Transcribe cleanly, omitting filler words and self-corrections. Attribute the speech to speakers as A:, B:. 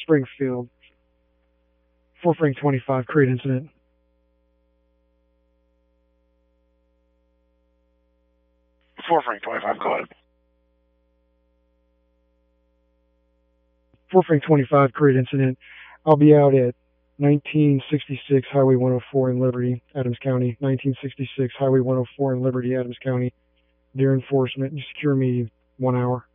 A: Springfield. 4 Frank 25, create incident.
B: 4 Frank 25, go ahead.
A: 4 Frank 25, create incident. I'll be out at 1966 Highway 104 in Liberty, Adams County. 1966 Highway 104 in Liberty, Adams County. Deer enforcement. You secure me 1 hour.